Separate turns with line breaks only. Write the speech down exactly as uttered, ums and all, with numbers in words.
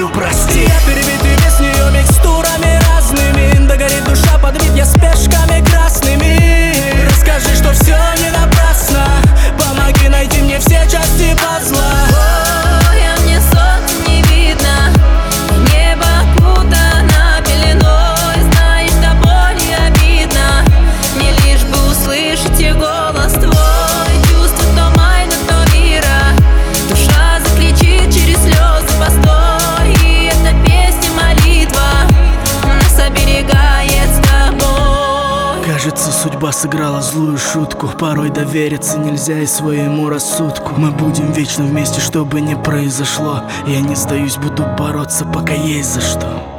умоляю, прости.
Я перебитый весь нее микстурами разными. Догорит душа, подбит я спешками красными. Расскажи, что все не напрасно. Помоги найти мне все части пазла.
Ой, а мне солнца не видно, небо окутано пеленой. Знаешь, тобой не обидно, мне лишь бы услышать и голос твой. Чувство то майна, то вира, душа закричит через слезы постой. И эта песня молитва нас оберегает с тобой.
Кажется, судьба сыграла злую шутку. Порой довериться нельзя и своему рассудку. Мы будем вечно вместе, что бы ни произошло. Я не сдаюсь, буду бороться, пока есть за что.